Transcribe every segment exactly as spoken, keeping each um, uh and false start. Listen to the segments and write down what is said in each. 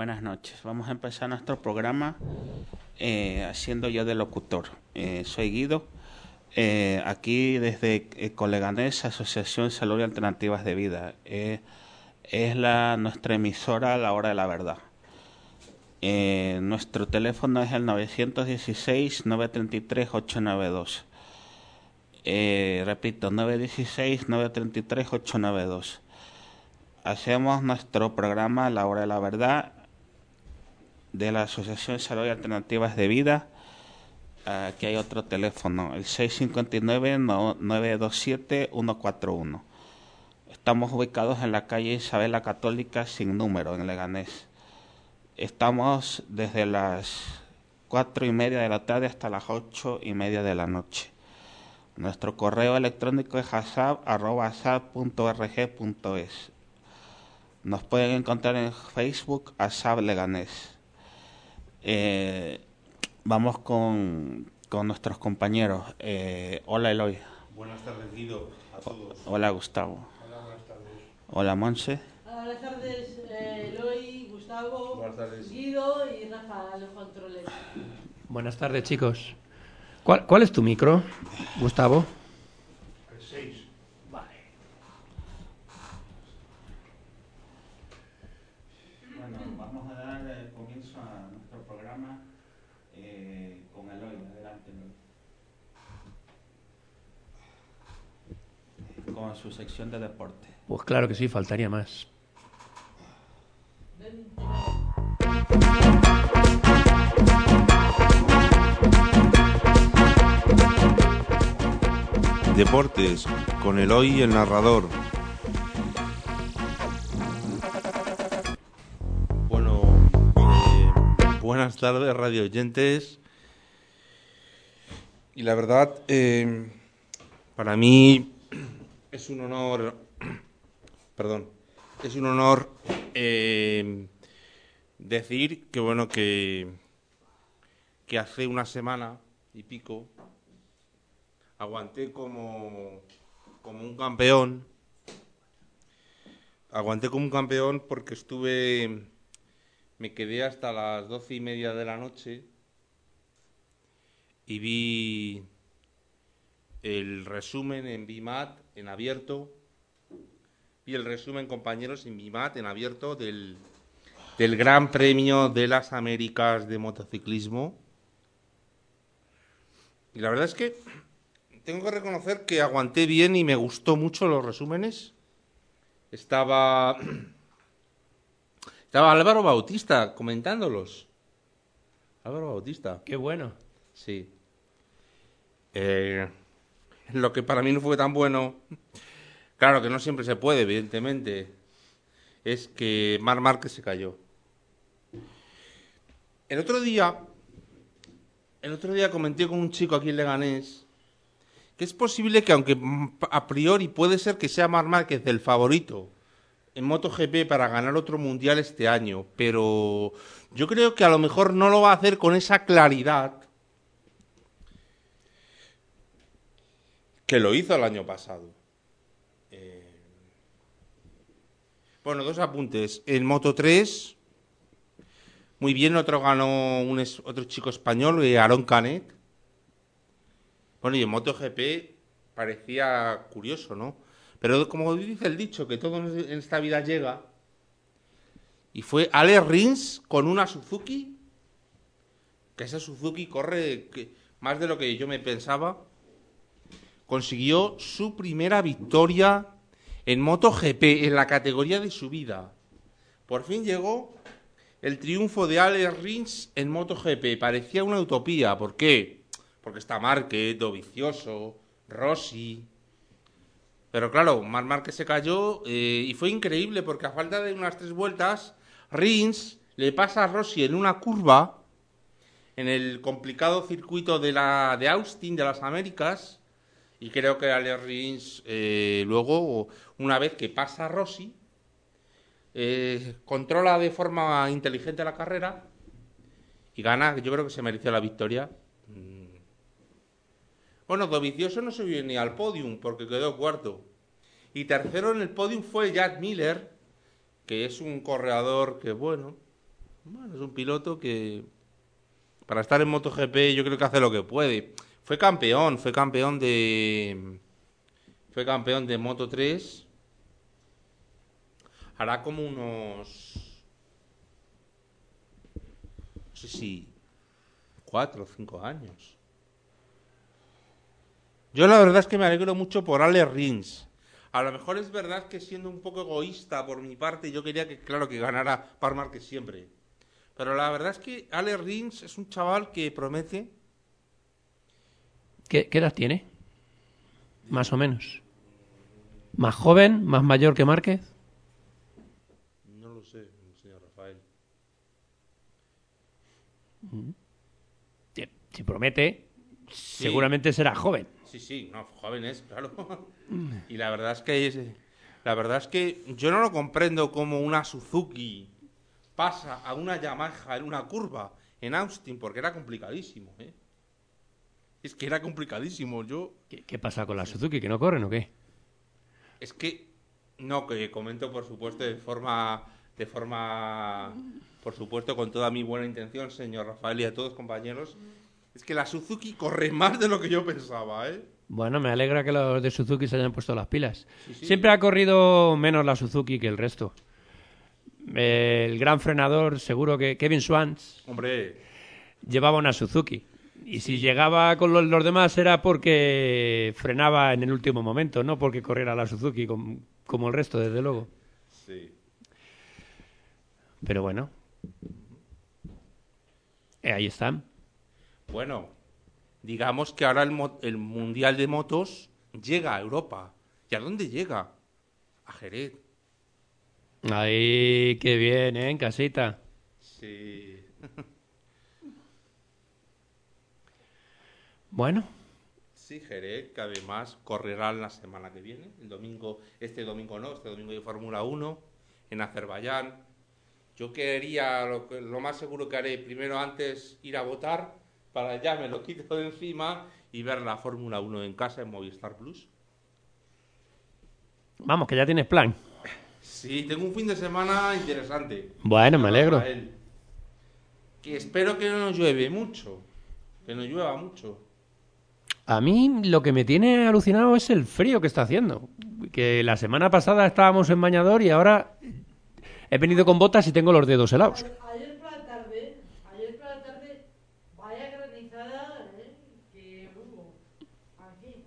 Buenas noches. Vamos a empezar nuestro programa eh, haciendo yo de locutor. Eh, soy Guido, eh, aquí desde eh, Coleganés, Asociación Salud y Alternativas de Vida. Eh, es la nuestra emisora a la hora de la verdad. Eh, nuestro teléfono es el nueve uno seis, nueve tres tres, ocho nueve dos. Eh, repito, nueve uno seis, nueve tres tres, ocho nueve dos. Hacemos nuestro programa a la hora de la verdad de la Asociación Salud y Alternativas de Vida. Aquí hay otro teléfono, el seis cinco nueve, nueve dos siete, uno cuatro uno. Estamos ubicados en la calle Isabel la Católica sin número, en Leganés. Estamos desde las cuatro y media de la tarde hasta las ocho y media de la noche. Nuestro correo electrónico es asab arroba asab punto org punto es. Nos pueden encontrar en Facebook, Asab Leganés. Eh, vamos con, con nuestros compañeros. Eh, hola, Eloy. Buenas tardes, Guido, a todos. Hola, Gustavo. Hola, buenas tardes. Hola, Monse. Hola, buenas tardes, eh, Eloy, Gustavo, Buenas tardes. Guido y Rafa, los controles. Buenas tardes, chicos. ¿Cuál, cuál es tu micro, Gustavo? El seis. Vale. Bueno, vamos a dar eh, comienzo a nuestro programa eh, con Eloy. Adelante, Eloy. Con su sección de deporte. Pues claro que sí, faltaría más. Deportes, con Eloy, el narrador. Bueno, eh, buenas tardes, radio oyentes. Y la verdad, eh, para mí es un honor, perdón, es un honor eh, decir que bueno que que hace una semana y pico aguanté como, como un campeón. Aguanté como un campeón porque estuve... Me quedé hasta las doce y media de la noche y vi el resumen en B I M A T en abierto. Vi el resumen, compañeros, en B I M A T en abierto del, del Gran Premio de las Américas de motociclismo. Y la verdad es que tengo que reconocer que aguanté bien y me gustó mucho los resúmenes. Estaba estaba Álvaro Bautista comentándolos. Álvaro Bautista. Qué bueno. Sí. Eh, lo que para mí no fue tan bueno, claro que no siempre se puede, evidentemente, es que Marc Márquez se cayó. El otro día, el otro día comenté con un chico aquí en Leganés que es posible que, aunque a priori puede ser que sea Marc Márquez el favorito en MotoGP para ganar otro mundial este año, pero yo creo que a lo mejor no lo va a hacer con esa claridad que lo hizo el año pasado. Eh... Bueno, dos apuntes. En Moto tres, muy bien, otro ganó un es... otro chico español, eh, Aaron Canet. Bueno, y en MotoGP parecía curioso, ¿no? Pero como dice el dicho, que todo en esta vida llega. Y fue Alex Rins con una Suzuki, que esa Suzuki corre que, más de lo que yo me pensaba. Consiguió su primera victoria en MotoGP, en la categoría de subida. Por fin llegó el triunfo de Alex Rins en MotoGP. Parecía una utopía. ¿Por qué? Porque está Márquez, Dovizioso, Rossi. Pero claro, Marc Márquez se cayó eh, y fue increíble porque a falta de unas tres vueltas, Rins le pasa a Rossi en una curva, en el complicado circuito de, la, de Austin, de las Américas, y creo que Alex Rins eh, luego, una vez que pasa a Rossi, eh, controla de forma inteligente la carrera y gana. Yo creo que se mereció la victoria. Bueno, Dovizioso no subió ni al podium porque quedó cuarto. Y tercero en el podium fue Jack Miller, que es un corredor que, bueno, Bueno, es un piloto que para estar en MotoGP yo creo que hace lo que puede. Fue campeón, fue campeón de fue campeón de Moto tres. Hará como unos no sé si cuatro o cinco años. Yo la verdad es que me alegro mucho por Alex Rins. A lo mejor es verdad que siendo un poco egoísta por mi parte, yo quería que, claro, que ganara Marc Márquez siempre. Pero la verdad es que Alex Rins es un chaval que promete. ¿Qué, qué edad tiene? Más o menos. ¿Más joven? ¿Más mayor que Márquez? No lo sé, señor Rafael. Si, si promete, sí. Seguramente será joven. Sí, sí, no, joven es, claro. Y la verdad es que es, la verdad es que yo no lo comprendo como una Suzuki pasa a una Yamaha en una curva en Austin, porque era complicadísimo, ¿eh? Es que era complicadísimo, yo... ¿Qué, qué pasa con la Suzuki? ¿Que no corren o qué? Es que, no, que comento por supuesto de forma, de forma, por supuesto con toda mi buena intención, señor Rafael, y a todos compañeros, es que la Suzuki corre más de lo que yo pensaba, ¿eh? Bueno, me alegra que los de Suzuki se hayan puesto las pilas. Sí, sí. Siempre ha corrido menos la Suzuki que el resto. El gran frenador, seguro que Kevin Swans, Hombre, llevaba una Suzuki. Y si llegaba con los, los demás era porque frenaba en el último momento, no porque corriera la Suzuki como, como el resto, desde luego. sí. Pero bueno, eh, ahí están. Bueno, digamos que ahora el, mo- el Mundial de Motos llega a Europa. ¿Y a dónde llega? A Jerez. Ahí, qué bien, ¿eh? En casita. Sí. Bueno, Sí, Jerez, que además correrá la semana que viene, el domingo, este domingo no, este domingo de Fórmula uno, en Azerbaiyán. Yo quería, lo, que- lo más seguro que haré, primero antes ir a votar, para ya me lo quito de encima y ver la Fórmula uno en casa en Movistar Plus. vamos, que ya tienes plan. Sí, tengo un fin de semana interesante. Bueno, me Señor alegro. Rafael. Que espero que no nos llueve mucho, que no llueva mucho. A mí lo que me tiene alucinado es el frío que está haciendo. Que la semana pasada estábamos en bañador y ahora he venido con botas y tengo los dedos helados. A- Ayer por la tarde, ayer por la tarde, vaya granizada, ¿eh? Que hubo aquí.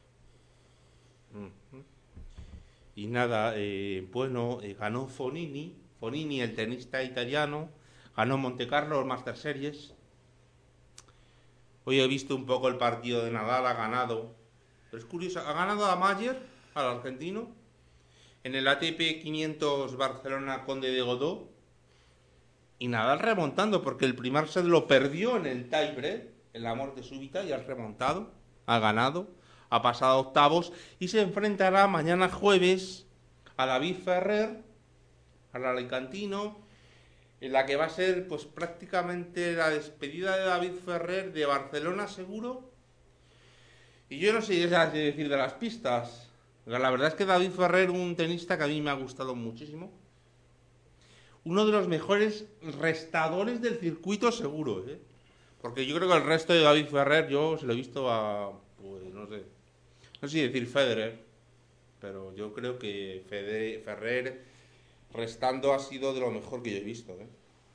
Ujú. Y nada, eh, bueno, eh, ganó Fonini, Fonini, el tenista italiano, ganó Monte Carlo, el Master Series. Hoy he visto un poco el partido de Nadal, ha ganado. Pero es curioso, ha ganado a Mayer, al argentino, en el A T P quinientos Barcelona Conde de Godó. Y Nadal remontando, porque el primer set lo perdió en el tiebreak, en la muerte súbita, y ha remontado, ha ganado, ha pasado a octavos y se enfrentará mañana jueves a David Ferrer, al alicantino, en la que va a ser pues prácticamente la despedida de David Ferrer de Barcelona seguro. Y yo no sé qué decir de las pistas. La verdad es que David Ferrer, un tenista que a mí me ha gustado muchísimo. Uno de los mejores restadores del circuito seguro, ¿eh? Porque yo creo que el resto de David Ferrer yo se lo he visto a, pues no sé, no sé si decir Federer, pero yo creo que Fede- Ferrer restando ha sido de lo mejor que yo he visto, ¿eh?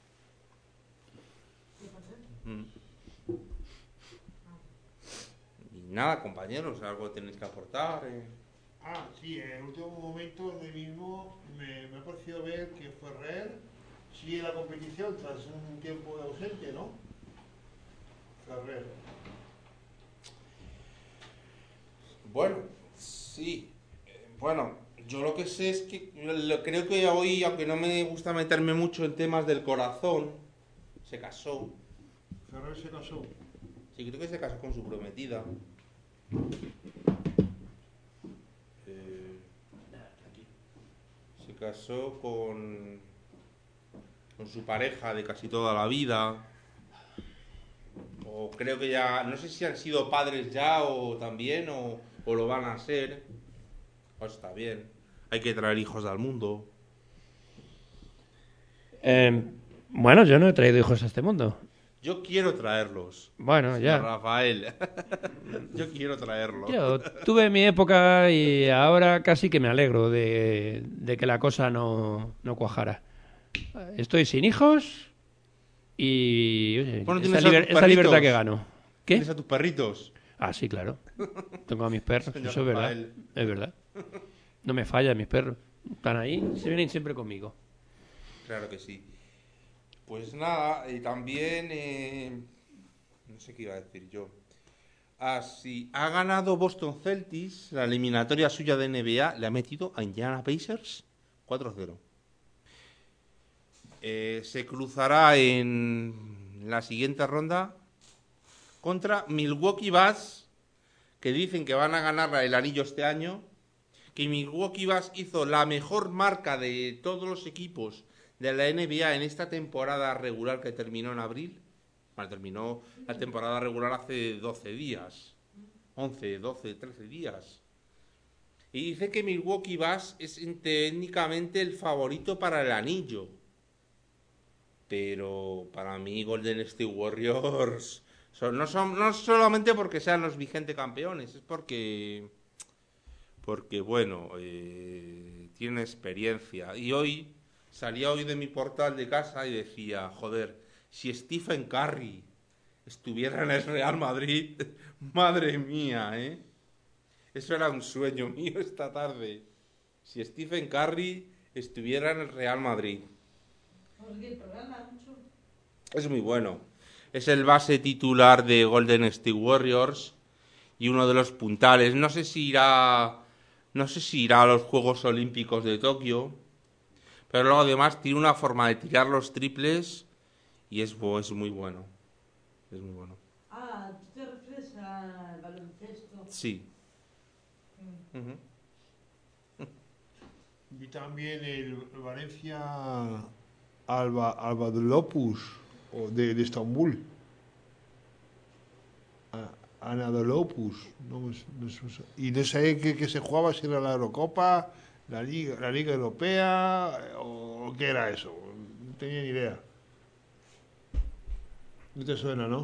Mm. Y nada, compañeros, algo tenéis que aportar, ¿eh? Ah, sí, en el último momento de mismo me, me ha parecido ver que Ferrer sigue la competición tras un tiempo de ausente, ¿no? Ferrer. Bueno, sí. Eh, Bueno, yo lo que sé es que lo- creo que hoy, aunque no me gusta meterme mucho en temas del corazón, se casó. Ferrer se casó. Sí, creo que se casó con su prometida. Eh, se casó con, con su pareja de casi toda la vida. O creo que ya, no sé si han sido padres ya o también, o, o lo van a ser. Pues está bien. Hay que traer hijos al mundo. Eh, Bueno, yo no he traído hijos a este mundo. Yo quiero traerlos. Bueno, ya. Rafael. Yo quiero traerlos. Yo tuve mi época y ahora casi que me alegro de, de que la cosa no, no cuajara. Estoy sin hijos y oye, Bueno, esta, tienes a liber- tus esta libertad perritos. que gano. ¿Qué? ¿Tienes a tus perritos? Ah, sí, claro. Tengo a mis perros, Señor eso es verdad. Rafael. Es verdad. No me fallan mis perros. Están ahí, se vienen siempre conmigo. Claro que sí. Pues nada, y también... eh, no sé qué iba a decir yo. Ah, sí. Ha ganado Boston Celtics, la eliminatoria suya de N B A, le ha metido a Indiana Pacers cuatro cero. Eh, se cruzará en la siguiente ronda contra Milwaukee Bucks, que dicen que van a ganar el anillo este año, que Milwaukee Bucks hizo la mejor marca de todos los equipos de la N B A en esta temporada regular que terminó en abril. Bueno, terminó la temporada regular hace doce días, once, doce, trece días. Y dice que Milwaukee Bucks es técnicamente el favorito para el anillo. Pero para mí Golden State Warriors son, no son no solamente porque sean los vigentes campeones, es porque porque bueno, eh, tienen experiencia. Y hoy salía hoy de mi portal de casa y decía, joder, si Stephen Curry estuviera en el Real Madrid, madre mía, ¿eh? Eso era un sueño mío esta tarde. Si Stephen Curry estuviera en el Real Madrid. Porque el programa mucho. Es muy bueno. Es el base titular de Golden State Warriors y uno de los puntales. No sé si irá, no sé si irá a los Juegos Olímpicos de Tokio, pero luego además tiene una forma de tirar los triples y es, es muy bueno. Es muy bueno. Ah, ¿tú te refieres al baloncesto? Sí. Mm. Ujú. Y también el Valencia Alba, Alba de Lopus, o de, de Estambul. A- Anadolopus. No, me- no sé- y no sé qué, qué se jugaba, si era la Eurocopa, la Liga, la Liga Europea, eh, o qué era eso. No tenía ni idea. No te suena, ¿no?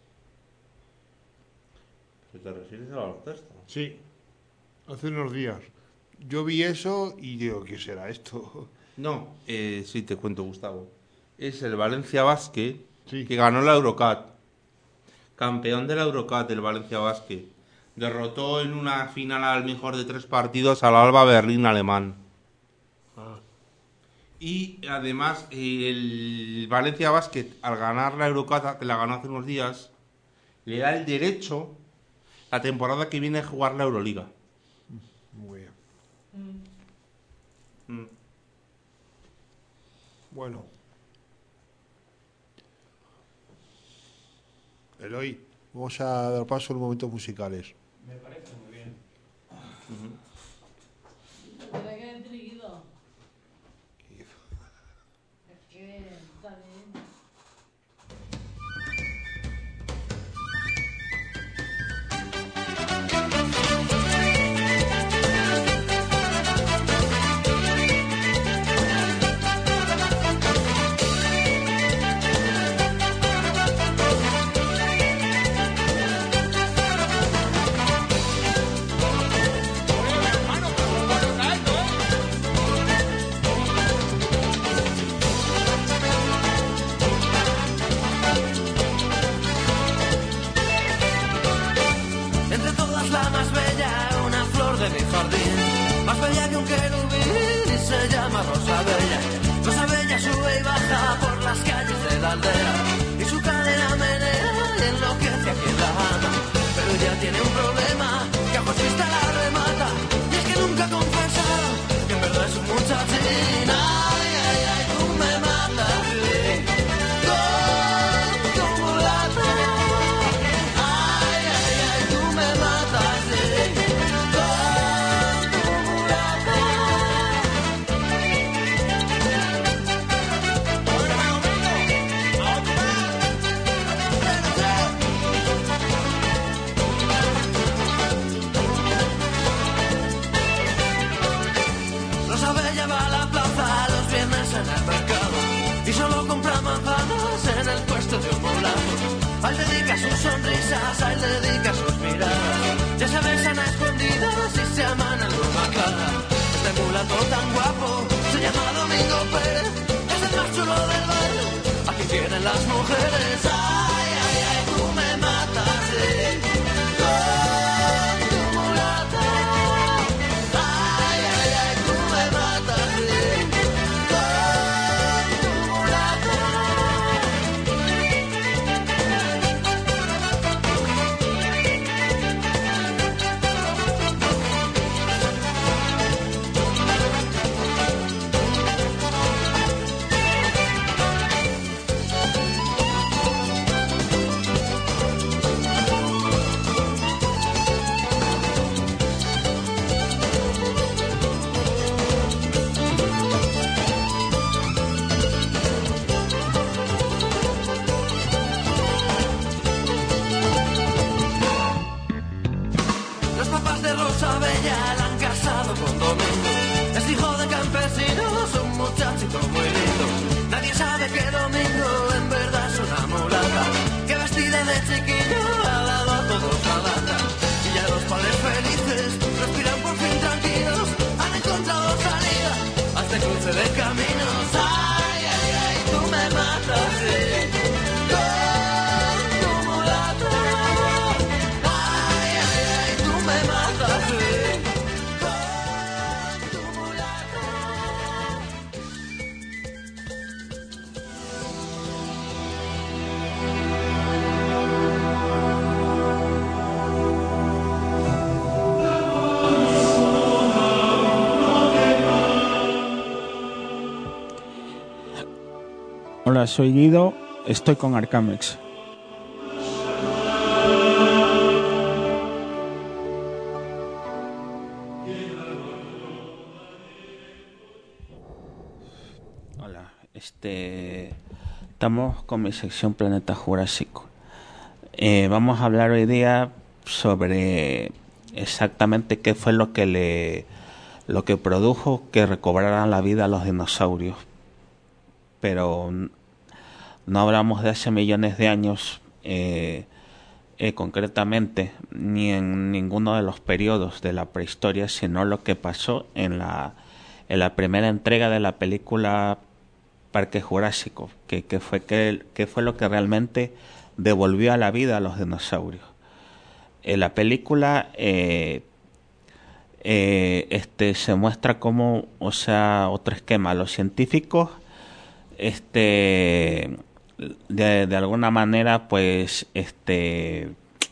¿Te refieres al baloncesto? Sí, hace unos días. Yo vi eso y digo, ¿qué será esto? No, eh, sí te cuento, Gustavo. Es el Valencia Basket Sí. que ganó la Eurocup. Campeón de la Eurocup, el Valencia Basket. Derrotó en una final al mejor de tres partidos al Alba Berlín alemán. Ah, Y además eh, el Valencia Basket, al ganar la Eurocup, que la ganó hace unos días, le da el derecho la temporada que viene a jugar la Euroliga. muy bien. Mm. Mm. Bueno. Eloy, vamos a dar paso a los momentos musicales. Me parece muy bien. ¿Para qué han dirigido? Es que está bien. Entre todas la más bella, una flor de mi jardín, más bella que un querubín y se llama Rosa Bella. Rosa Bella sube y baja por las calles de la aldea y su cadera menea y enloquece a quien la ama. Pero ella tiene un problema que a ojos vista la remata, y es que nunca confesa que en verdad es un muchachín. Ay, ay, ay, tú me matas, sí, con tu mulata. Ay, ay, ay, tú me matas, sí, con tu mulata. Rosa Bella va a la plaza, los vientos ellas a él dedica sus miradas. Ya se besan a escondidas y se aman en luna clara. Este mulato tan guapo se llama Domingo Pérez, es el más chulo del barrio, aquí tienen las mujeres. Ay, ay, ay, tú me matas, sí, con tu mulata. Ay, ay, ay, tú me matas, sí, con tu mulata. Los papás de Rosa Bella la han casado con Domingo. Es hijo de campesinos, un muchachito muy lindo. Nadie sabe que Domingo en verdad es una mulata, que vestida de chiquillo ha dado a todos la lata. Y ya los padres felices respiran por fin tranquilos, han encontrado salida a este cruce de caminos. Ay, ay, ay, tú me matas, sí, con tu mulata. Ay, ay, ay, tú me matas, sí, con tu mulata. Hola, soy Guido, estoy con Arcamex. Hola, este, estamos con mi sección Planeta Jurásico. Eh, vamos a hablar hoy día sobre exactamente qué fue lo que le, lo que produjo que recobraran la vida a los dinosaurios. Pero no hablamos de hace millones de años eh, eh, concretamente, ni en ninguno de los periodos de la prehistoria, sino lo que pasó en la, en la primera entrega de la película Parque Jurásico, que, que, fue, que, que fue lo que realmente devolvió a la vida a los dinosaurios. En la película eh, eh, este, se muestra como, o sea, otro esquema. Los científicos este de, de alguna manera pues este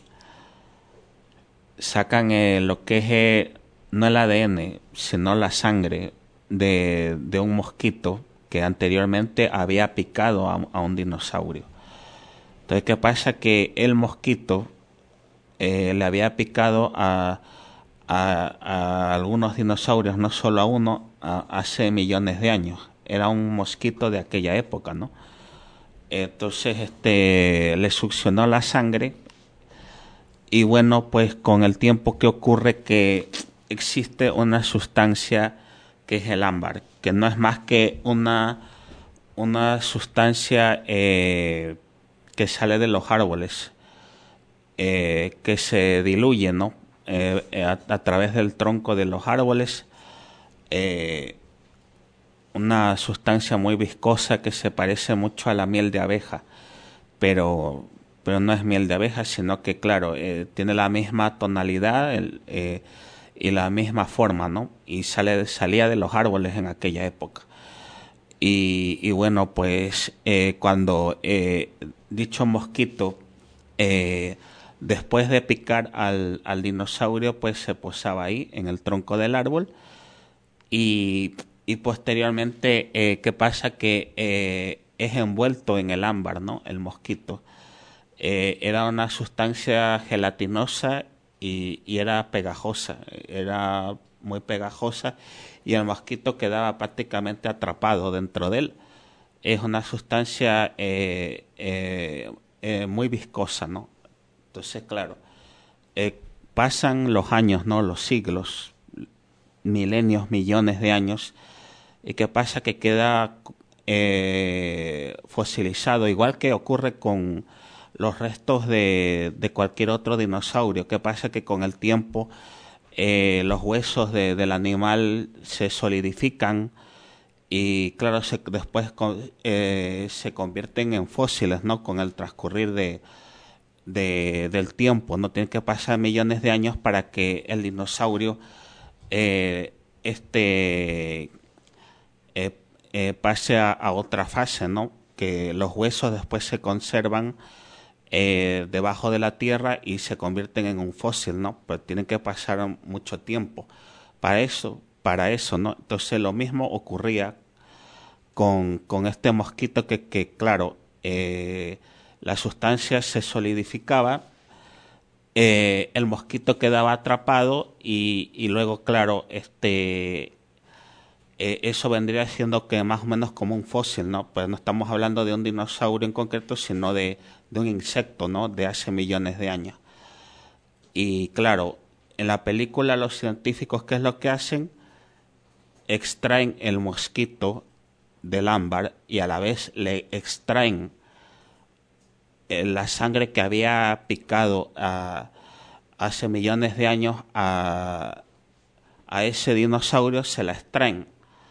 sacan eh, lo que es eh, no el A D N sino la sangre de, de un mosquito que anteriormente había picado a, a un dinosaurio. Entonces, ¿qué pasa? Que el mosquito eh, le había picado a, a, a algunos dinosaurios, no solo a uno, a, hace millones de años. Era un mosquito de aquella época, ¿no? Entonces, este, le succionó la sangre y bueno, pues con el tiempo que ocurre que existe una sustancia que es el ámbar, que no es más que una, una sustancia eh, que sale de los árboles, eh, que se diluye, ¿no? Eh, a, a través del tronco de los árboles, eh, una sustancia muy viscosa que se parece mucho a la miel de abeja, pero, pero no es miel de abeja, sino que, claro, eh, tiene la misma tonalidad el, eh, y la misma forma, ¿no? Y sale, salía de los árboles en aquella época. Y, y bueno, pues eh, cuando eh, dicho mosquito, eh, después de picar al, al dinosaurio, pues se posaba ahí en el tronco del árbol y... Y posteriormente, eh, ¿qué pasa? Que eh, es envuelto en el ámbar, ¿no? El mosquito. Eh, era una sustancia gelatinosa y, y era pegajosa. Era muy pegajosa y el mosquito quedaba prácticamente atrapado dentro de él. Es una sustancia eh, eh, eh, muy viscosa, ¿no? Entonces, claro, eh, pasan los años, ¿no? Los siglos, milenios, millones de años. ¿Y qué pasa? Que queda eh, fosilizado, igual que ocurre con los restos de, de cualquier otro dinosaurio. ¿Qué pasa? Que con el tiempo eh, los huesos de, del animal se solidifican y claro, se, después eh, se convierten en fósiles, ¿no? Con el transcurrir de, de, del tiempo, ¿no? Tienen que pasar millones de años para que el dinosaurio eh, este, eh, eh, pase a, a otra fase, ¿no? Que los huesos después se conservan eh, debajo de la tierra y se convierten en un fósil, ¿no? Pero tienen que pasar mucho tiempo para eso, para eso, ¿no? Entonces lo mismo ocurría con, con este mosquito que, que claro, eh, la sustancia se solidificaba, eh, el mosquito quedaba atrapado y, y luego, claro, este eh, eso vendría siendo que más o menos como un fósil, ¿no? Pues no estamos hablando de un dinosaurio en concreto, sino de, de un insecto, ¿no? De hace millones de años. Y claro, en la película los científicos, ¿qué es lo que hacen? Extraen el mosquito del ámbar y a la vez le extraen la sangre que había picado a, hace millones de años a, a ese dinosaurio, se la extraen.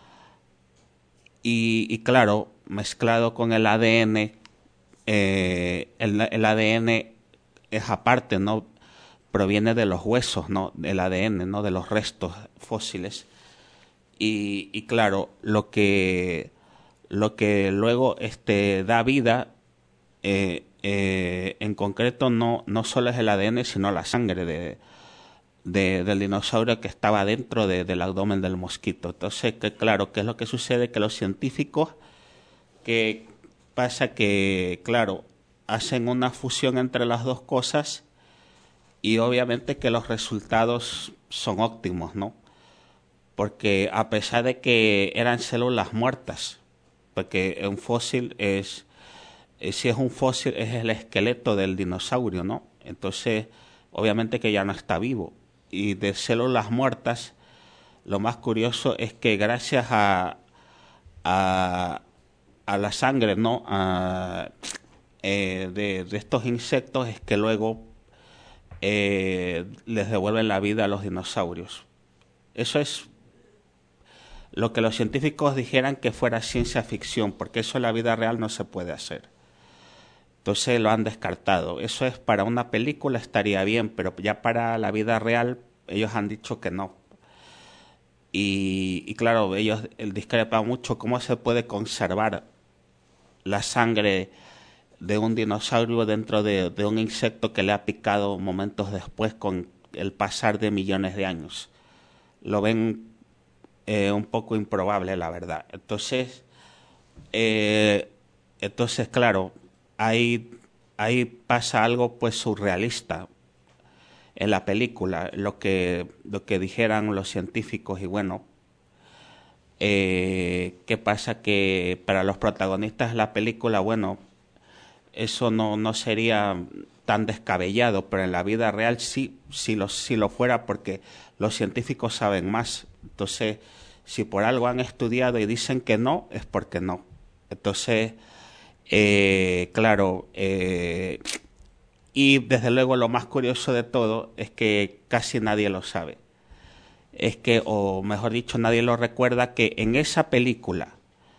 Y, y claro, mezclado con el A D N, eh, el, el A D N es aparte, ¿no? Proviene de los huesos, ¿no? Del A D N, ¿no? De los restos fósiles. Y, y claro, lo que, lo que luego este, da vida, eh, eh, en concreto no, no solo es el A D N, sino la sangre de, de, del dinosaurio que estaba dentro de, del abdomen del mosquito. Entonces, que claro, ¿qué es lo que sucede? Que los científicos, que pasa que, claro, hacen una fusión entre las dos cosas y obviamente que los resultados son óptimos, ¿no? Porque a pesar de que eran células muertas, porque un fósil es, si es un fósil es el esqueleto del dinosaurio, ¿no? Entonces, obviamente que ya no está vivo. Y de células muertas, lo más curioso es que gracias a, a, a la sangre, ¿no? A, eh, de, de estos insectos es que luego eh, les devuelven la vida a los dinosaurios. Eso es lo que los científicos dijeran que fuera ciencia ficción, porque eso en la vida real no se puede hacer. Entonces lo han descartado. Eso es para una película, estaría bien, pero ya para la vida real ellos han dicho que no. Y, y claro, ellos discrepan mucho cómo se puede conservar la sangre de un dinosaurio dentro de, de un insecto que le ha picado momentos después con el pasar de millones de años. Lo ven eh, un poco improbable, la verdad. Entonces, eh, entonces claro, ahí, ahí pasa algo pues surrealista en la película, lo que, lo que dijeran los científicos. Y bueno, eh, ¿qué pasa? Que para los protagonistas de la película, bueno, eso no, no sería tan descabellado, pero en la vida real sí, sí lo, sí lo fuera, porque los científicos saben más. Entonces, si por algo han estudiado y dicen que no, es porque no. Entonces, eh, claro, eh, y desde luego lo más curioso de todo es que casi nadie lo sabe. Es que, o mejor dicho, nadie lo recuerda, que en esa película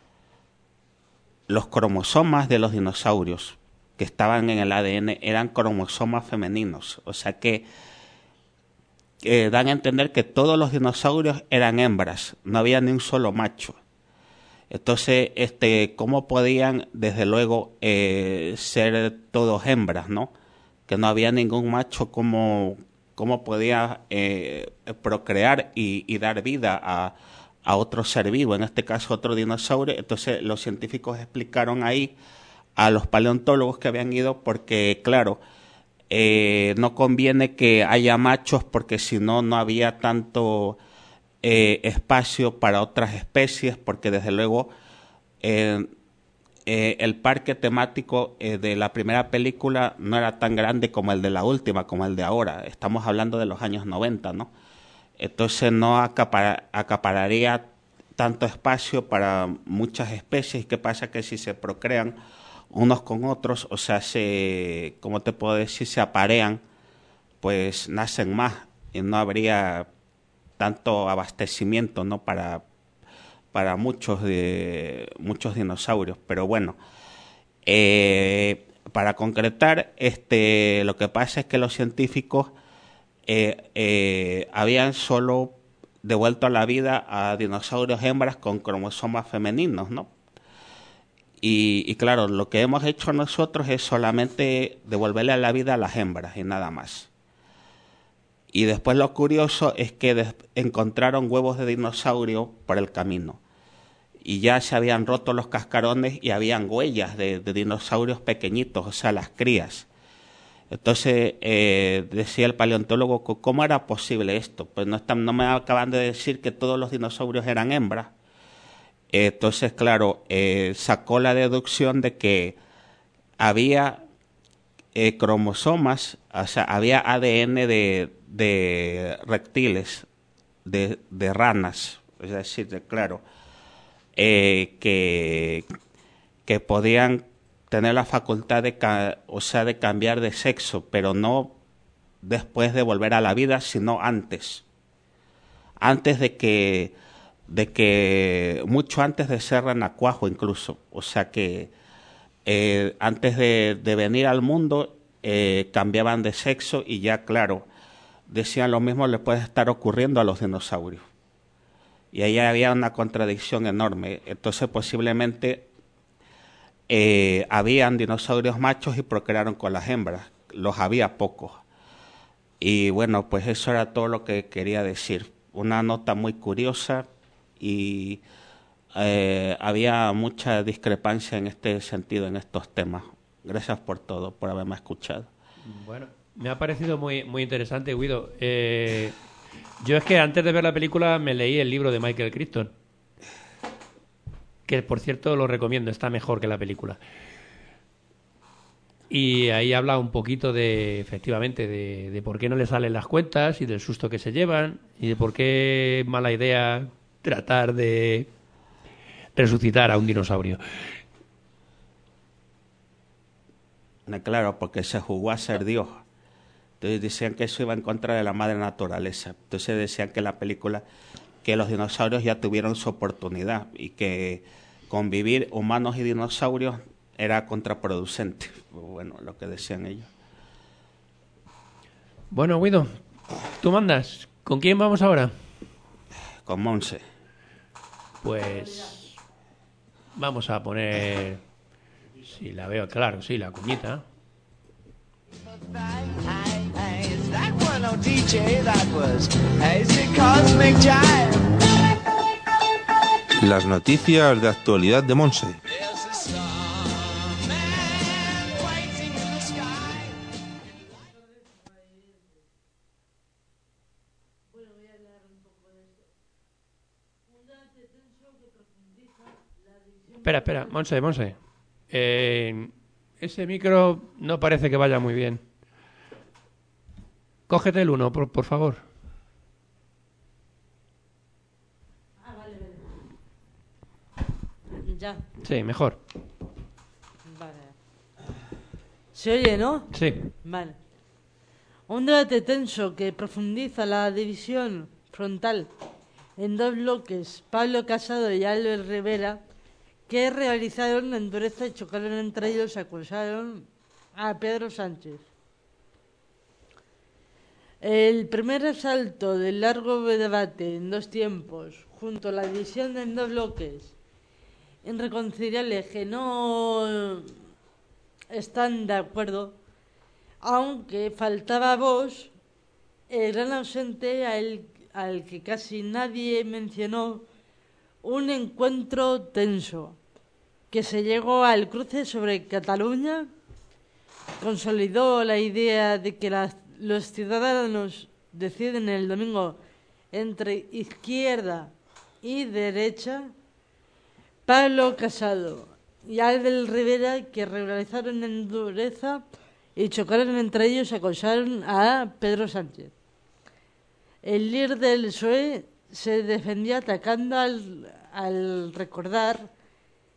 los cromosomas de los dinosaurios que estaban en el A D N eran cromosomas femeninos. O sea que eh, dan a entender que todos los dinosaurios eran hembras, no había ni un solo macho. Entonces, este, ¿cómo podían, desde luego, eh, ser todos hembras, no? Que no había ningún macho, ¿cómo, cómo podía eh, procrear y, y dar vida a, a otro ser vivo, en este caso otro dinosaurio? Entonces, los científicos explicaron ahí a los paleontólogos que habían ido, porque, claro, eh, no conviene que haya machos, porque si no, no había tanto eh, espacio para otras especies, porque desde luego eh, eh, el parque temático eh, de la primera película no era tan grande como el de la última, como el de ahora. Estamos hablando de los años noventa, ¿no? Entonces no acapar, acapararía tanto espacio para muchas especies. ¿Qué pasa? Que si se procrean unos con otros, o sea, se, ¿cómo te puedo decir? Se aparean, pues nacen más y no habría tanto abastecimiento, ¿no? Para, para muchos, de, muchos dinosaurios. Pero bueno, eh, para concretar, este, lo que pasa es que los científicos eh, eh, habían solo devuelto a la vida a dinosaurios hembras con cromosomas femeninos, ¿no? Y, y claro, lo que hemos hecho nosotros es solamente devolverle a la vida a las hembras y nada más. Y después lo curioso es que encontraron huevos de dinosaurio por el camino. Y ya se habían roto los cascarones y habían huellas de, de dinosaurios pequeñitos, o sea, las crías. Entonces, eh, decía el paleontólogo, ¿cómo era posible esto? Pues no, están, no me acaban de decir que todos los dinosaurios eran hembras. Entonces, claro, eh, sacó la deducción de que había eh, cromosomas, o sea, había A D N de, de reptiles, de, de ranas, es decir, de, claro, eh, que, que podían tener la facultad de, o sea, de cambiar de sexo, pero no después de volver a la vida, sino antes, antes de que de que mucho antes de ser renacuajo incluso, o sea que eh, antes de, de venir al mundo eh, cambiaban de sexo y ya claro, decían lo mismo le puede estar ocurriendo a los dinosaurios. Y ahí había una contradicción enorme, entonces posiblemente eh, habían dinosaurios machos y procrearon con las hembras, los había pocos. Y bueno, pues eso era todo lo que quería decir, una nota muy curiosa. Y eh, había mucha discrepancia en este sentido, en estos temas. Gracias por todo, por haberme escuchado. Bueno, me ha parecido muy, muy interesante, Guido. Eh, yo es que antes de ver la película me leí el libro de Michael Crichton, que por cierto lo recomiendo, está mejor que la película. Y ahí habla un poquito de, efectivamente, de, de por qué no le salen las cuentas y del susto que se llevan y de por qué es mala idea tratar de resucitar a un dinosaurio. Claro, porque se jugó a ser Dios. Entonces decían que eso iba en contra de la madre naturaleza. Entonces decían que la película, que los dinosaurios ya tuvieron su oportunidad y que convivir humanos y dinosaurios era contraproducente. Bueno, lo que decían ellos. Bueno, Guido, tú mandas. ¿Con quién vamos ahora? Con Monse. Pues vamos a poner, si la veo, claro, sí, la cuñita. Las noticias de actualidad de Monse. Espera, espera, Monse, Monse. Eh, ese micro no parece que vaya muy bien. Cógete el uno, por, por favor. Ah, vale, vale. Ya. Sí, mejor. Vale. ¿Se oye, no? Sí. Vale. Un debate tenso que profundiza la división frontal en dos bloques, Pablo Casado y Albert Rivera, que realizaron en dureza y chocaron entre ellos, acusaron a Pedro Sánchez. El primer asalto del largo debate en dos tiempos, junto a la división en dos bloques irreconciliables que no están de acuerdo, aunque faltaba voz, el gran ausente al, al que casi nadie mencionó, un encuentro tenso que se llegó al cruce sobre Cataluña, consolidó la idea de que las, los ciudadanos deciden el domingo entre izquierda y derecha. Pablo Casado y Albert Rivera, que realizaron en dureza y chocaron entre ellos, acusaron a Pedro Sánchez. El líder del P S O E se defendía atacando al, al recordar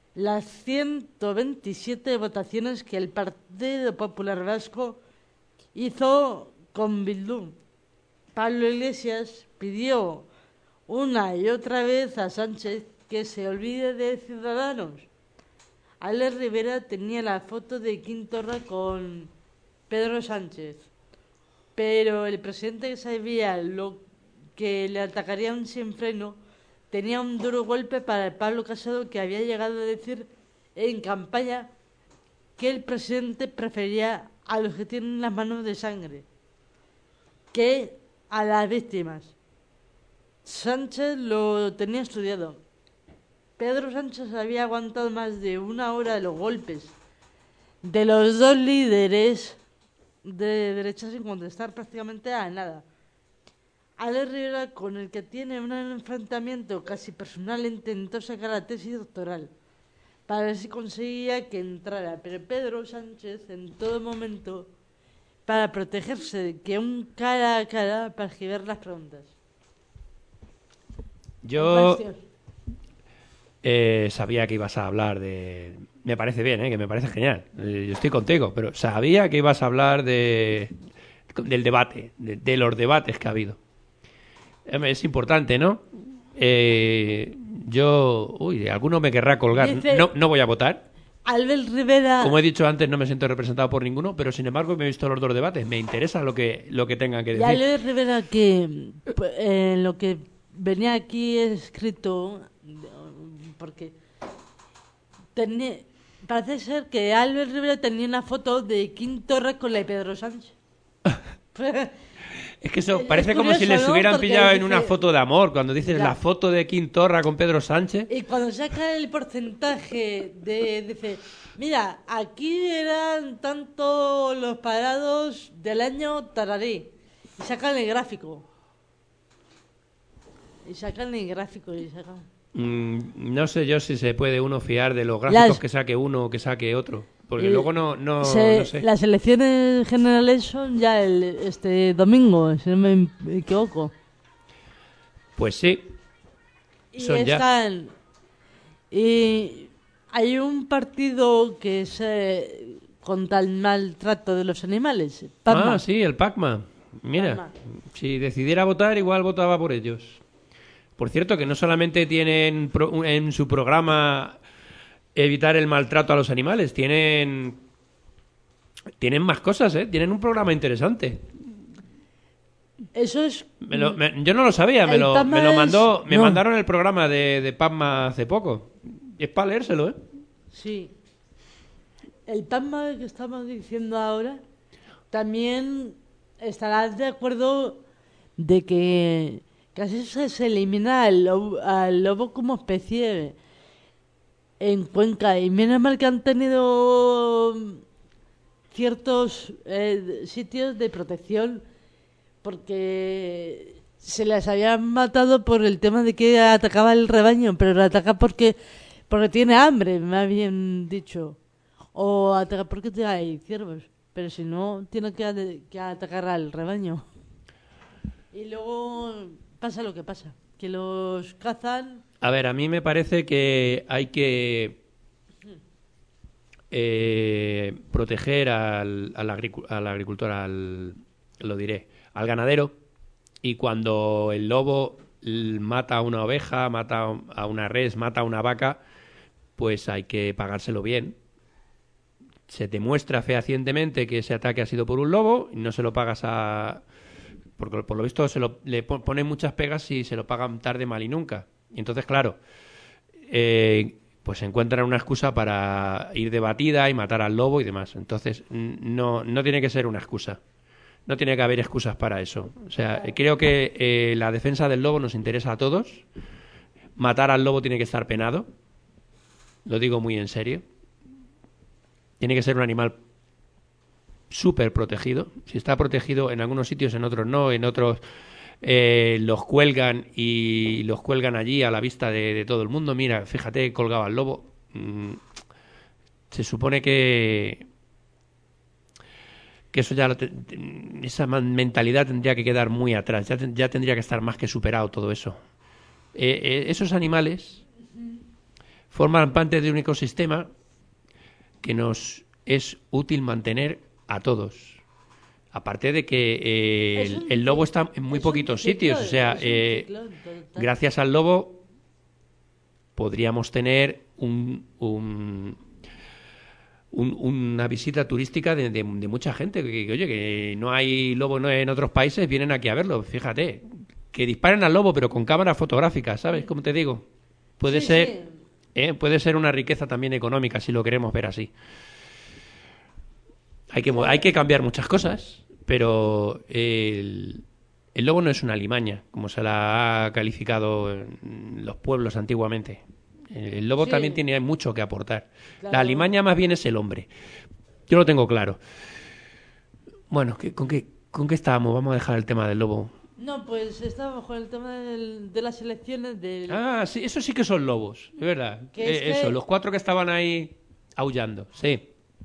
las ciento veintisiete votaciones que el Partido Popular Vasco hizo con Bildu. Pablo Iglesias pidió una y otra vez a Sánchez que se olvide de Ciudadanos. Alex Rivera tenía la foto de Quim Torra con Pedro Sánchez, pero el presidente, que sabía lo que le atacarían sin freno, tenía un duro golpe para Pablo Casado, que había llegado a decir en campaña que el presidente prefería a los que tienen las manos de sangre que a las víctimas. Sánchez lo tenía estudiado. Pedro Sánchez había aguantado más de una hora de los golpes de los dos líderes de derecha sin contestar prácticamente a nada. Alex Rivera, con el que tiene un enfrentamiento casi personal, intentó sacar la tesis doctoral para ver si conseguía que entrara, pero Pedro Sánchez en todo momento, para protegerse de que un cara a cara para esquivar las preguntas. Yo eh, sabía que ibas a hablar de... Me parece bien, ¿eh? Que me parece genial. Eh, yo estoy contigo, pero sabía que ibas a hablar de del debate, de, de los debates que ha habido. Es importante, ¿no? Eh, yo... Uy, alguno me querrá colgar. Dice, no, no voy a votar. Albert Rivera... Como he dicho antes, no me siento representado por ninguno, pero sin embargo me he visto los dos debates. Me interesa lo que, lo que tengan que Y decir. Albert Rivera, que eh, lo que venía aquí escrito, porque tenía, parece ser que Albert Rivera tenía una foto de Quim Torra con la de Pedro Sánchez. Es que eso Es parece curioso, como si les ¿no? hubieran Porque pillado en dice- una foto de amor. Cuando dices Ya. la foto de Quim Torra con Pedro Sánchez. Y cuando saca el porcentaje de, dice, mira, aquí eran tanto los parados del año tararí. Y sacan el gráfico. Y sacan el gráfico y sacan... Mm, no sé yo si se puede uno fiar de los gráficos Las- que saque uno o que saque otro. Porque Eh, luego no, no, Se- no sé. Las elecciones generales son ya el, este domingo, si no me equivoco. Pues sí. Y Son ya. están... Y hay un partido que es eh, contra el maltrato de los animales. PACMA. Ah, sí, el Pac-Man. Mira, Pac-Man. si decidiera votar, igual votaba por ellos. Por cierto, que no solamente tienen pro- en su programa evitar el maltrato a los animales, tienen tienen más cosas, ¿eh? Tienen un programa interesante. Eso es... Me lo- me- yo no lo sabía, me El lo, Pac-Man me lo mandó, es- me no. mandaron el programa de, de Pac-Man hace poco. Y es para leérselo, ¿eh? Sí. El PACMA que estamos diciendo ahora también estarás de acuerdo de que casi se, se elimina al lobo, al lobo como especie en Cuenca. Y menos mal que han tenido ciertos eh, sitios de protección, porque se las habían matado por el tema de que atacaba el rebaño, pero lo ataca porque porque tiene hambre, me habían dicho. O ataca porque te- hay ciervos. Pero si no, tiene que, ade- que atacar al rebaño. Y luego pasa lo que pasa. Que los cazan... A ver, a mí me parece que hay que eh, proteger al, al, agricu- al agricultor, al, lo diré, al ganadero. Y cuando el lobo l- mata a una oveja, mata a una res, mata a una vaca, pues hay que pagárselo bien. Se demuestra fehacientemente que ese ataque ha sido por un lobo y no se lo pagas a... Porque por lo visto se lo, le po- ponen muchas pegas y se lo pagan tarde, mal y nunca. Y entonces, claro, eh, pues encuentran una excusa para ir de batida y matar al lobo y demás. Entonces, n- no, no tiene que ser una excusa. No tiene que haber excusas para eso. O sea, eh, creo que eh, la defensa del lobo nos interesa a todos. Matar al lobo tiene que estar penado. Lo digo muy en serio. Tiene que ser un animal súper protegido. Si está protegido en algunos sitios, en otros no, en otros eh, los cuelgan y los cuelgan allí a la vista de, de todo el mundo. Mira, fíjate, colgaba al lobo. Mm, se supone que que eso ya lo te- esa man- mentalidad tendría que quedar muy atrás. Ya, ten- ya tendría que estar más que superado todo eso. Eh, eh, esos animales forman parte de un ecosistema que nos es útil mantener a todos. Aparte de que eh, el, el lobo está en muy poquitos sitios, o sea, eh, gracias al lobo podríamos tener un, un, un, una visita turística de, de, de mucha gente. Que, que, oye, que no hay lobo no en otros países, vienen aquí a verlo. Fíjate, que disparen al lobo, pero con cámaras fotográficas, ¿sabes cómo te digo? Puede Sí, ser, sí. ¿eh? Puede ser una riqueza también económica, si lo queremos ver así. Hay que, mo- hay que cambiar muchas cosas, pero el, el lobo no es una alimaña, como se la ha calificado en los pueblos antiguamente. El lobo Sí. también tiene mucho que aportar. Claro. La alimaña más bien es el hombre. Yo lo tengo claro. Bueno, ¿qué- ¿con qué, con qué estábamos? Vamos a dejar el tema del lobo. No, pues estaba con el tema del- de las elecciones del... Ah, sí, eso sí que son lobos, es verdad. Que es Eh, eso, que- los cuatro que estaban ahí aullando, sí.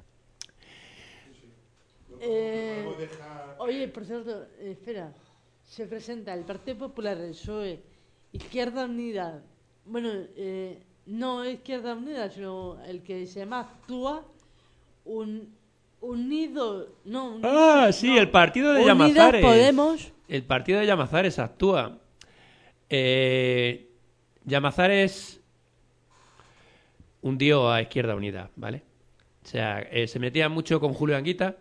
Eh, oye, por cierto, eh, espera. Se presenta el Partido Popular, el P S O E, Izquierda Unida. Bueno, eh, no Izquierda Unida, sino el que se llama Actúa un, Unido. No, Unido, Ah, sí, no. el partido de Unidas Llamazares. Podemos. El partido de Llamazares actúa. Eh, Llamazares hundió a Izquierda Unida, ¿vale? O sea, eh, se metía mucho con Julio Anguita.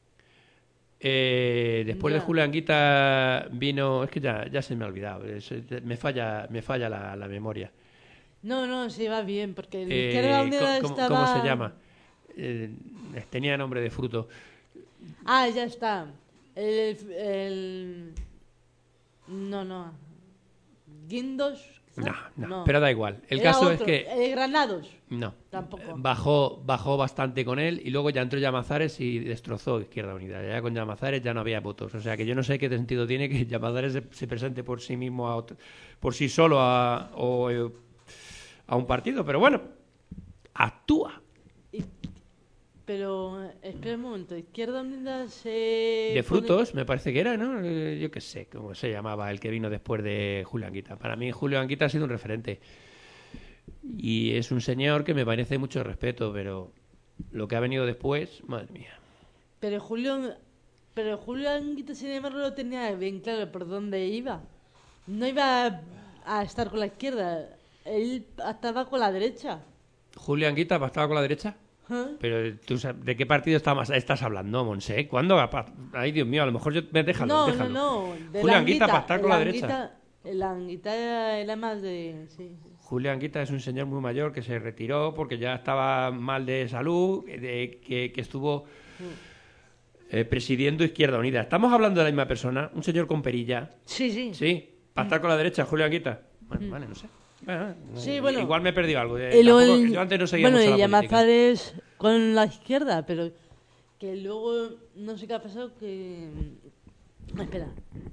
Eh, después Ya. de Julio Anguita vino... Es que ya, ya se me ha olvidado. es- me falla, me falla la, la memoria. No, no, sí va bien, porque el Eh, Izquierda Unida ¿cómo, estaba... cómo se llama? Eh, tenía nombre de fruto. Ah, ya está. El, el... No, no. Guindos. No, no, pero da igual. El Era caso es otro, que... eh, Granados. No. Tampoco. Bajó, bajó bastante con él y luego ya entró Llamazares y destrozó Izquierda Unida. Ya con Llamazares ya no había votos. O sea que yo no sé qué sentido tiene que Llamazares se, se presente por sí mismo, a otro- por sí solo a, o, eh, a un partido. Pero bueno, actúa. Y- Pero, eh, espera un momento. Izquierda Unida se... De pone- frutos, me parece que era, ¿no? Eh, Yo qué sé, cómo se llamaba el que vino después de Julio Anguita. Para mí Julio Anguita ha sido un referente. Y es un señor que me parece mucho respeto, pero lo que ha venido después, madre mía. Pero Julio... Pero Julio Anguita, sin embargo, lo tenía bien claro por dónde iba. No iba a, a estar con la izquierda. Él estaba con la derecha. Julio Anguita estaba con la derecha. ¿Eh? Pero tú sabes, ¿de qué partido estás, estás hablando, Monse? ¿Cuándo? Ay, Dios mío, a lo mejor yo... Déjalo, No, déjalo. no, no. de Julio la Anguita para estar el con la Anguita- derecha. El Anguita era más de... Sí. Julio Anguita es un señor muy mayor que se retiró porque ya estaba mal de salud, de, que, que estuvo eh, presidiendo Izquierda Unida. Estamos hablando de la misma persona, un señor con perilla. Sí, sí. Sí, para estar con la derecha, Julio Anguita. Bueno, vale, no sé. Bueno, Sí, eh, bueno. igual me he perdido algo. Eh, Y luego tampoco- el- yo antes no seguía bueno, mucho y la política. Llamazares con la izquierda, pero que luego no sé qué ha pasado que... Espera.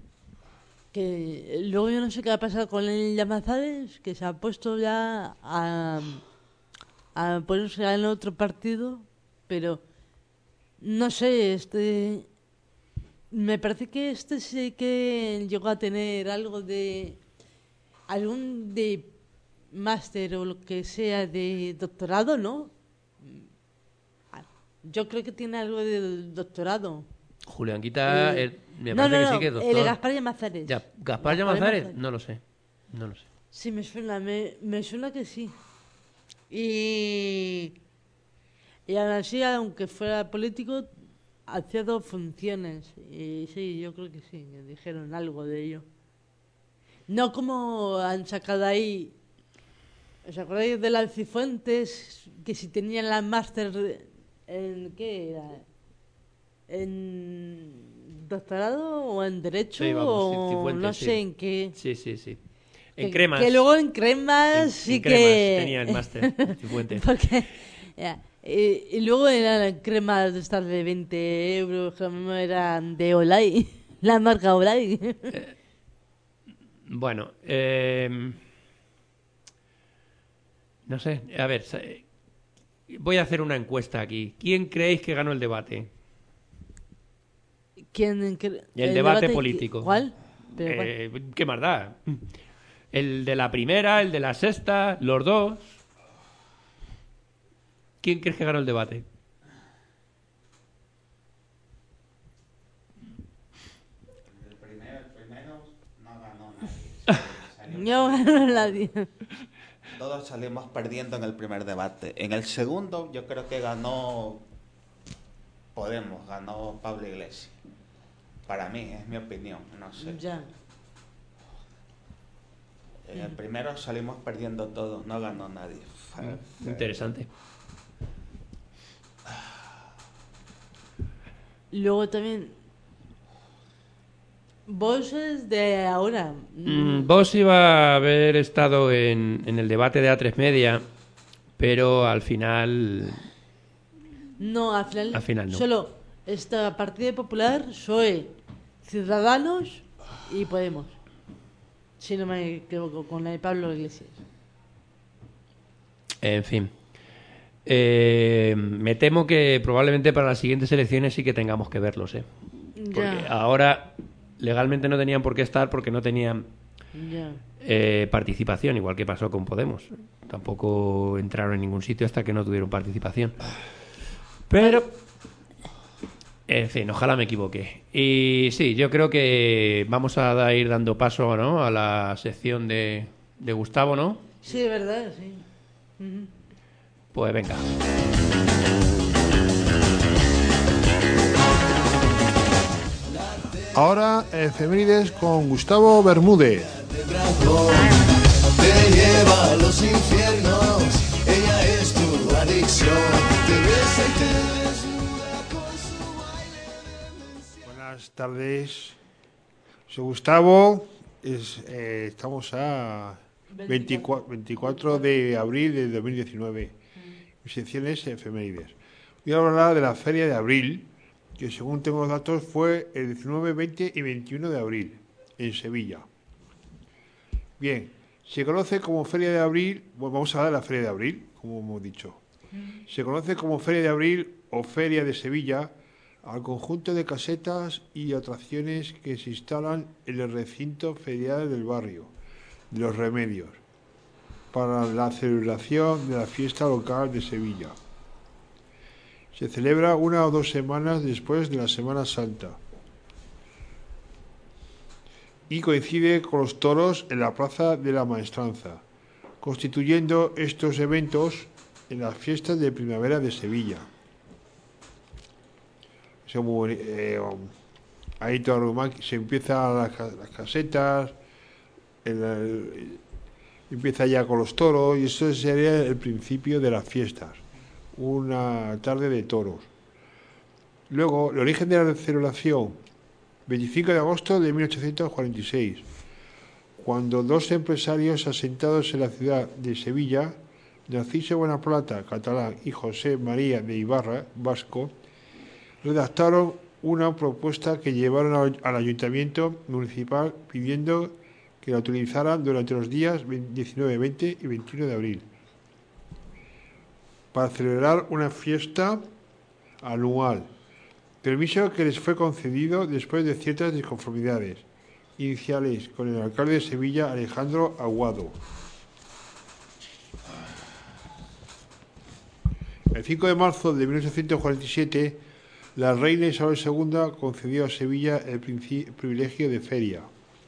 Que luego yo no sé qué ha pasado con el Llamazares, que se ha puesto ya a, a ponerse en otro partido, pero no sé, este... Me parece que este sí que llegó a tener algo de... algún de máster o lo que sea de doctorado, ¿no? Yo creo que tiene algo de doctorado. Julio Anguita, Eh, eh, me no, parece no, que no, sí que es doctor. el Gaspar Llamazares. Ya, ¿Gaspar Llamazares? No lo sé. No lo sé. Sí, me suena, me, me suena que sí. Y, y aún así, aunque fuera político, hacía dos funciones. Y sí, yo creo que sí, que dijeron algo de ello. No como han sacado ahí. ¿Os acordáis de las Cifuentes? Que si tenían la máster en. ¿Qué era? ¿En doctorado o en derecho? Sí, vamos, o Cifuentes, no sí. sé en qué. Sí, sí, sí. En Que- cremas. Que luego en cremas En- sí en que. cremas tenía el máster, Cifuentes. Porque. ya, y, y luego eran cremas de estas de veinte euros, que no eran de Olay. La marca Olay. Bueno, eh, no sé, a ver, sa- voy a hacer una encuesta aquí. ¿Quién creéis que ganó el debate? ¿Quién, cre- El debate qui- político. ¿Cuál? Pero cuál. Eh, ¿Qué más da? ¿El de la primera, el de la sexta, los dos? ¿Quién crees que ganó el debate? El primero, el primero no ganó nadie. Salió- No ganó nadie. Todos salimos perdiendo en el primer debate. En el segundo, yo creo que ganó Podemos, ganó Pablo Iglesias. Para mí, es mi opinión, no sé. Ya. En el primero salimos perdiendo todos, no ganó nadie. Interesante. Luego también. Vos es de ahora. Mm, vos iba a haber estado en, en el debate de A tres Media, pero al final... No, al final. Al final no. Solo esta Partido Popular, P S O E, Ciudadanos y Podemos. Si no me equivoco, con la de Pablo Iglesias. En fin. Eh, me temo que probablemente para las siguientes elecciones sí que tengamos que verlos, ¿eh? Porque Ya. ahora legalmente no tenían por qué estar porque no tenían Ya. eh, participación, igual que pasó con Podemos. Tampoco entraron en ningún sitio hasta que no tuvieron participación. Pero, en fin, ojalá me equivoque. Y sí, yo creo que vamos a da- ir dando paso, ¿no?, a la sección de, de Gustavo, ¿no? Sí, de verdad, sí. Ujú. Pues venga. Ahora, efemérides con Gustavo Bermúdez. Te lleva a los infiernos, ella es tu adicción, te besa y te desnuda con su baile. Buenas tardes. Soy Gustavo. Es, eh, estamos a veinticuatro, veinticuatro de abril de dos mil diecinueve. Mi sección es efemérides. Voy a hablar de la Feria de Abril, que según tengo los datos fue el diecinueve, veinte y veintiuno de abril, en Sevilla. Bien, se conoce como Feria de Abril, bueno, vamos a hablar de la Feria de Abril, como hemos dicho. Se conoce como Feria de Abril o Feria de Sevilla al conjunto de casetas y atracciones que se instalan en el recinto ferial del barrio de Los Remedios para la celebración de la fiesta local de Sevilla. Se celebra una o dos semanas después de la Semana Santa y coincide con los toros en la Plaza de la Maestranza, constituyendo estos eventos en las fiestas de primavera de Sevilla. Se, eh, ahí todo, se empieza las, las casetas, el, el, empieza ya con los toros y eso sería el principio de las fiestas, una tarde de toros. Luego, el origen de la celebración, veinticinco de agosto de mil ochocientos cuarenta y seis, cuando dos empresarios asentados en la ciudad de Sevilla, Narciso Buenaplata, catalán, y José María de Ibarra, vasco, redactaron una propuesta que llevaron al, al ayuntamiento municipal pidiendo que la utilizaran durante los días diecinueve, veinte y veintiuno de abril para celebrar una fiesta anual, permiso que les fue concedido después de ciertas disconformidades iniciales con el alcalde de Sevilla, Alejandro Aguado. El cinco de marzo de mil ochocientos cuarenta y siete, la reina Isabel segunda concedió a Sevilla el privilegio de feria.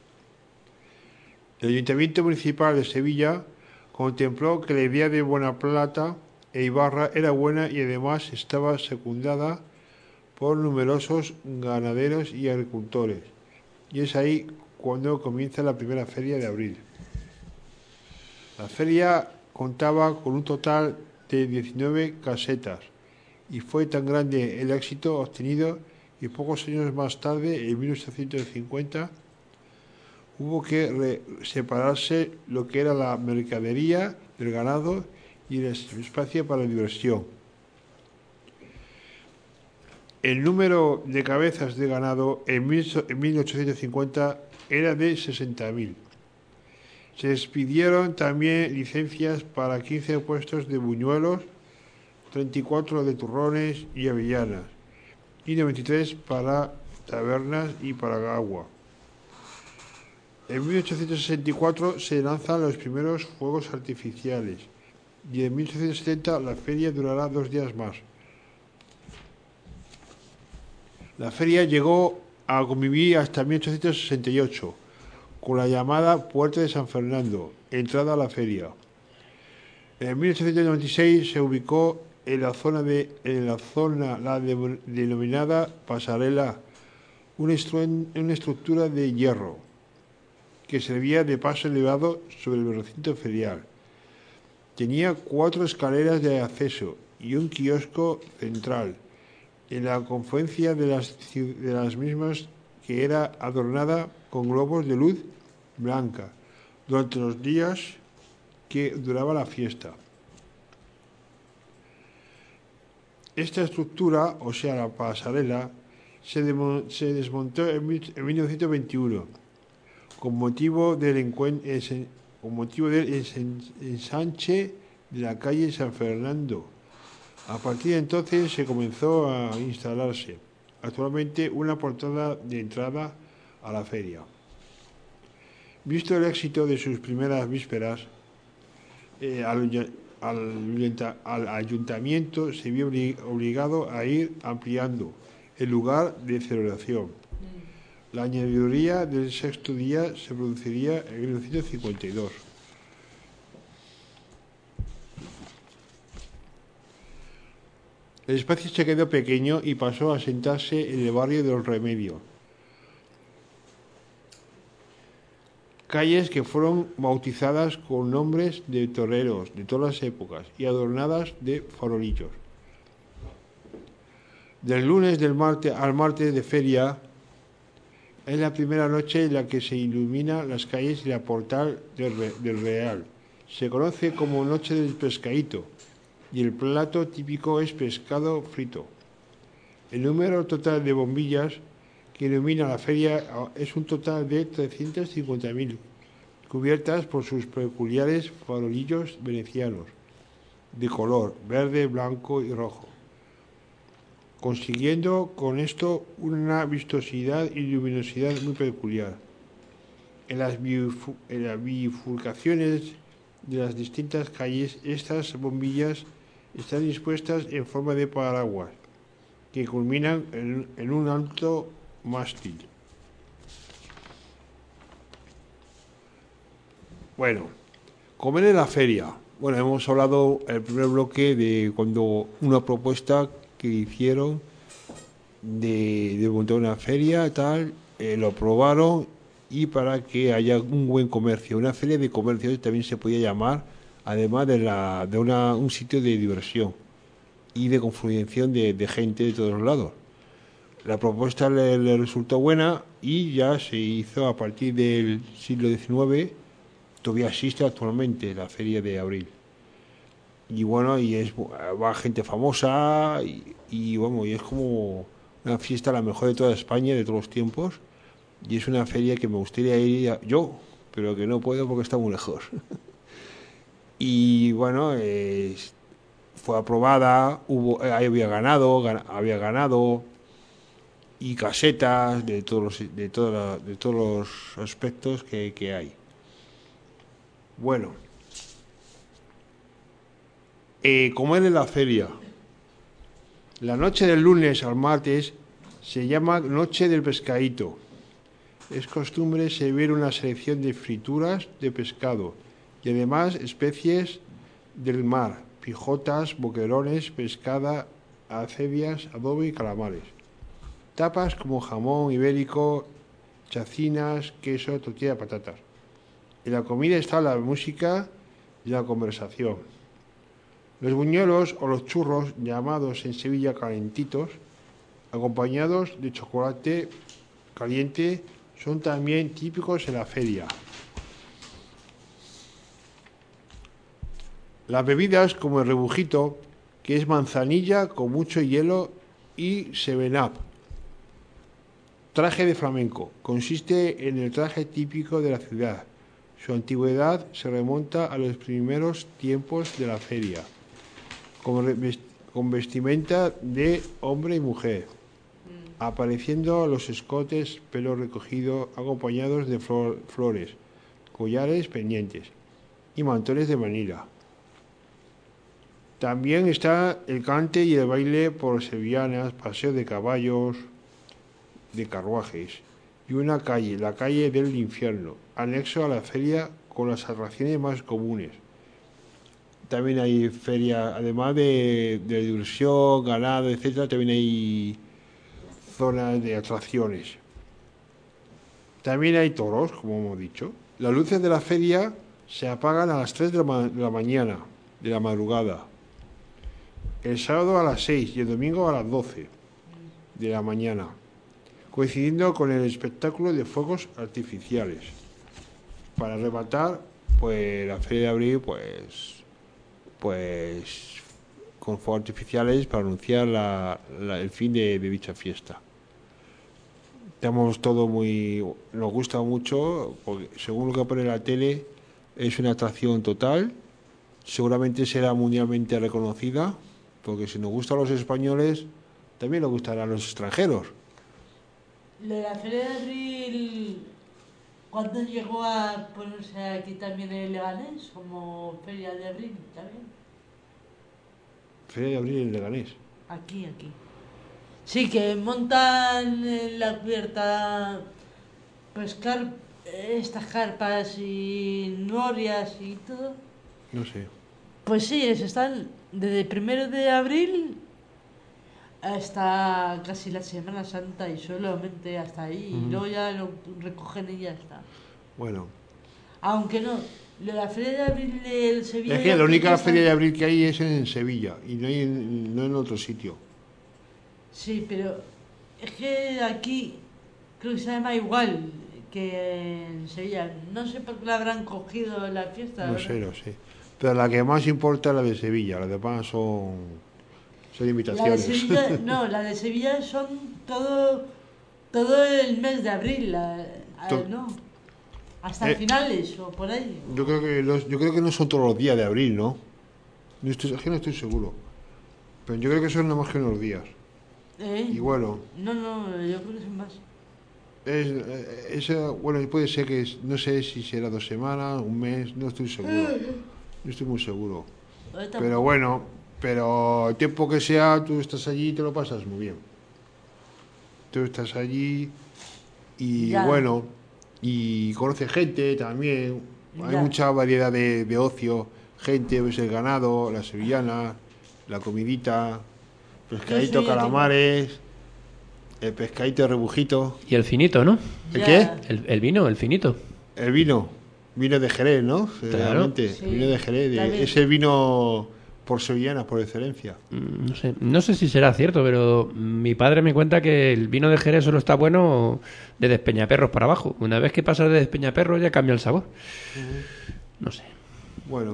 El Ayuntamiento Municipal de Sevilla contempló que la idea de Buenaplata e Ibarra era buena y además estaba secundada por numerosos ganaderos y agricultores. Y es ahí cuando comienza la primera feria de abril. La feria contaba con un total de diecinueve casetas y fue tan grande el éxito obtenido que pocos años más tarde, en mil ochocientos cincuenta, hubo que separarse lo que era la mercadería del ganado y el espacio para la diversión. El número de cabezas de ganado en mil ochocientos cincuenta era de sesenta mil. Se expidieron también licencias para quince puestos de buñuelos, treinta y cuatro de turrones y avellanas, y noventa y tres para tabernas y para agua. En mil ochocientos sesenta y cuatro se lanzan los primeros fuegos artificiales y en mil ochocientos setenta la feria durará dos días más. La feria llegó a convivir hasta mil ochocientos sesenta y ocho, con la llamada Puerta de San Fernando, entrada a la feria. En mil ochocientos noventa y seis se ubicó en la zona, de, en la, zona la de, denominada Pasarela, una, una estructura de hierro que servía de paso elevado sobre el recinto ferial. Tenía cuatro escaleras de acceso y un kiosco central en la confluencia de las, de las mismas, que era adornada con globos de luz blanca durante los días que duraba la fiesta. Esta estructura, o sea, la pasarela, se, demo, se desmontó en, mil, en mil novecientos veintiuno con motivo del, encuen, esen, con motivo del esen, ensanche de la calle San Fernando. A partir de entonces se comenzó a instalarse actualmente una portada de entrada a la feria. Visto el éxito de sus primeras vísperas, eh, al, al, al ayuntamiento se vio obligado a ir ampliando el lugar de celebración. La añadiduría del sexto día se produciría en mil novecientos cincuenta y dos. El espacio se quedó pequeño y pasó a asentarse en el barrio de Los Remedios. Calles que fueron bautizadas con nombres de toreros de todas las épocas y adornadas de farolillos. Del lunes del martes al martes de feria es la primera noche en la que se iluminan las calles y la portal del, Re, del Real. Se conoce como Noche del Pescadito y el plato típico es pescado frito. El número total de bombillas que ilumina la feria es un total de trescientas cincuenta mil, cubiertas por sus peculiares farolillos venecianos, de color verde, blanco y rojo, consiguiendo con esto una vistosidad y luminosidad muy peculiar. En las, en las bifurcaciones de las distintas calles, estas bombillas están dispuestas en forma de paraguas, que culminan en, en un alto mástil. Bueno, comer en la feria. Bueno, hemos hablado en el primer bloque de cuando una propuesta que hicieron de, de montar una feria, tal, eh, lo aprobaron, y para que haya un buen comercio, una feria de comercio también se podía llamar, además de, la, de una, un sitio de diversión y de confluencia de, de gente de todos lados. La propuesta le, le resultó buena y ya se hizo a partir del siglo diecinueve, todavía existe actualmente la Feria de Abril. Y bueno, y es va gente famosa y, y bueno, y es como una fiesta la mejor de toda España, de todos los tiempos, y es una feria que me gustaría ir a, yo, pero que no puedo porque está muy lejos. Y bueno, eh, fue aprobada, hubo, eh, había ganado, gan, había ganado y casetas de todos los, de toda, de todos los aspectos que, que hay. Bueno, eh, comer en la feria. La noche del lunes al martes se llama Noche del Pescadito. Es costumbre servir una selección de frituras de pescado y además especies del mar, pijotas, boquerones, pescada, acebias, adobe y calamares. Tapas como jamón ibérico, chacinas, queso, tortilla de patatas. En la comida está la música y la conversación. Los buñuelos o los churros, llamados en Sevilla calentitos, acompañados de chocolate caliente, son también típicos en la feria. Las bebidas como el rebujito, que es manzanilla con mucho hielo, y seven up. Traje de flamenco. Consiste en el traje típico de la ciudad. Su antigüedad se remonta a los primeros tiempos de la feria, con vestimenta de hombre y mujer, apareciendo los escotes, pelo recogido, acompañados de flor, flores, collares pendientes y mantones de Manila. También está el cante y el baile por sevillanas, paseo de caballos, de carruajes y una calle, la calle del infierno, anexo a la feria con las atracciones más comunes. También hay feria, además de, de diversión, ganado, etcétera, también hay zonas de atracciones. También hay toros, como hemos dicho. Las luces de la feria se apagan a las tres de la, ma- de la mañana, de la madrugada. El sábado a las seis y el domingo a las doce de la mañana, coincidiendo con el espectáculo de fuegos artificiales. Para rematar, pues la Feria de Abril, pues, pues con fuegos artificiales para anunciar la, la- el fin de, de dicha fiesta. Estamos todo muy, nos gusta mucho, porque según lo que pone en la tele, es una atracción total. Seguramente será mundialmente reconocida, porque si nos gusta a los españoles, también nos gustará a los extranjeros. Lo de la Feria de Abril, ¿cuándo llegó a ponerse aquí también el Leganés como Feria de Abril también? Feria de Abril en Leganés. Aquí, aquí. Sí, que montan en la cubierta pues car- estas carpas y norias y todo. No sé. Pues sí, es- están desde el primero de abril hasta casi la Semana Santa y solamente hasta ahí. Y luego ya lo recogen y ya está. Bueno, Aunque no, lo de la Feria de Abril del Sevilla... es ya que la creo única está- Feria de Abril que hay es en Sevilla y no, hay en, no en otro sitio. Sí, pero es que aquí creo que se llama igual que en Sevilla. No sé por qué la habrán cogido la fiesta. No ¿verdad? sé, no sé. Pero la que más importa es la de Sevilla, las demás son, son La de invitaciones. Sevilla, no, la de Sevilla son todo, todo el mes de abril, la- a- To- ¿no? Hasta Eh. finales o por ahí. Yo creo que los, yo creo que no son todos los días de abril, ¿no? No estoy, es que no estoy seguro. Pero yo creo que son nada más que unos días. ¿Eh? Y bueno, No, no, yo creo que son más. es, eh, esa- bueno, puede ser que, es- no sé si será dos semanas, un mes, no estoy seguro. No estoy muy seguro. Ahorita- Pero bueno, pero el tiempo que sea, tú estás allí y te lo pasas muy bien. Tú estás allí y Ya. bueno, y conoces gente también. Hay Ya. mucha variedad de, de ocio. Gente, ves el ganado, la sevillana, la comidita, pescadito, Yo sí, yo calamares, el pescadito rebujito. Y el finito, ¿no? ¿El Ya. qué? El, el vino, el finito. El vino. Vino de Jerez, ¿no? Realmente. Sí. Vino de Jerez. de- También. ese vino por sevillana, por excelencia. Mm, No sé, no sé si será cierto, pero mi padre me cuenta que el vino de Jerez solo está bueno de Despeñaperros para abajo. Una vez que pasas de Despeñaperros ya cambia el sabor. No sé. Bueno.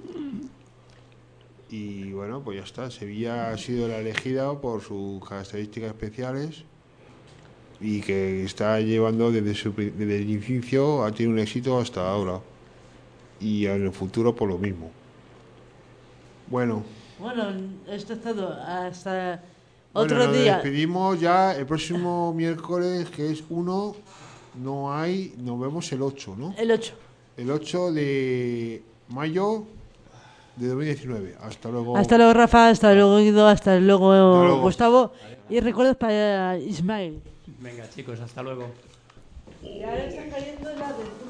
Y bueno, pues ya está. Sevilla ha sido la elegida por sus características especiales y que está llevando desde, su, pri- desde el inicio, ha tenido un éxito hasta ahora. Y en el futuro por lo mismo. Bueno, Bueno, esto es todo. Hasta bueno, otro nos día. despedimos ya el próximo miércoles, que es uno, no hay, nos vemos el ocho, ¿no? El ocho. El ocho de mayo de dos mil diecinueve. Hasta luego. Hasta luego, Rafa. Hasta luego, Guido. Hasta luego, Hasta luego. Gustavo. Y recuerdos para Ismael. Venga, chicos, hasta luego. Y ahora está cayendo la de